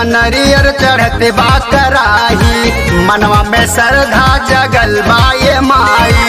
नरियर चढ़ते बा कराही, मनवा में श्रद्धा जगल बाए माई।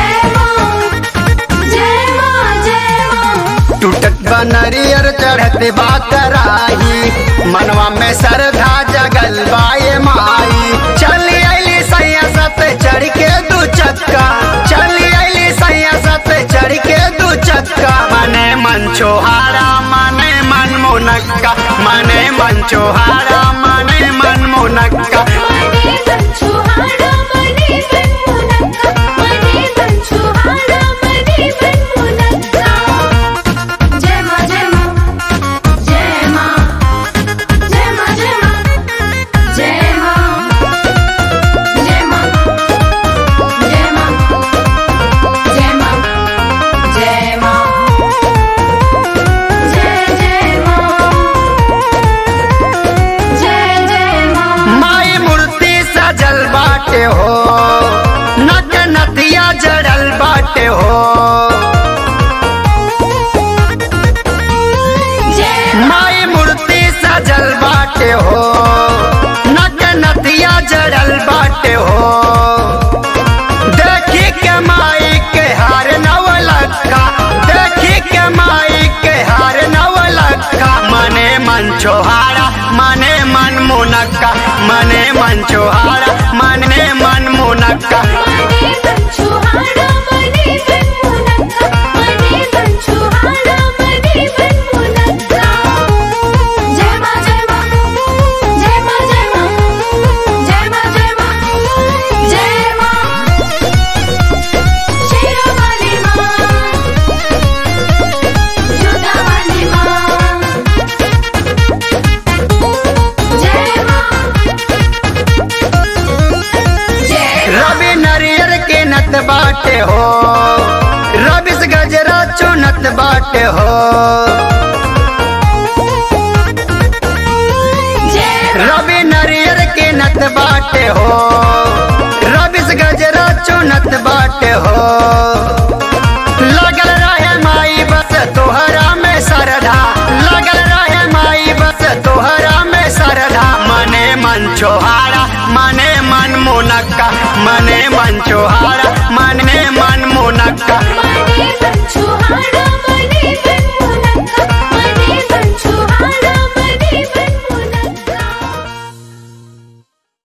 टूटत बा नरियर चढ़ते बा कराही, मनवा में श्रद्धा जगल बाए माई। चली अली सैया सत चढ़ के दू चक्का, चली अली सैया सत चढ़ के दू चक्का। मने मन छोहारा मने मन मुनक्का, मने मन छोहारा मने मन मुनक्का। बाटे हो नक नदिया जड़ल बाटे हो, माई मूर्ति सजल बाटे हो, नक नदिया जड़ल बाटे हो। देखी के माई के हार नवलखा, देखी के माई के हार नवलखा। मने मन छोहारा मने मन मुनक्का, मने मन छोहारा मने मन मुनक्का। रवि नरियर के नत बाटे हो, रविस गजरा चुनत बाटे हो। रवि नरियर के नत बाटे हो, रविस गजरा चुनत बाटे हो। लगल रहे माई बस तोहरा में श्रद्धा, लगल रहे माई बस तोहरा में श्रद्धा। मने मन छोहारा मने मन मुनक्का, मने मन छोहारा मने मन मुनक्का।